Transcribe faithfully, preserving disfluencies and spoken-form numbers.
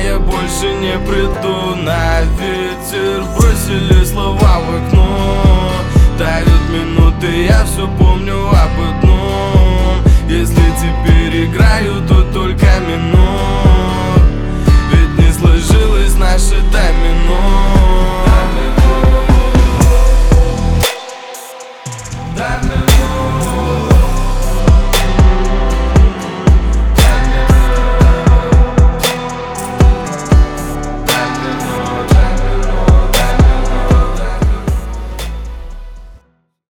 я больше не приду. На ветер бросили слова в окно. Тают минуты, я все помню об одном. Если теперь играю, то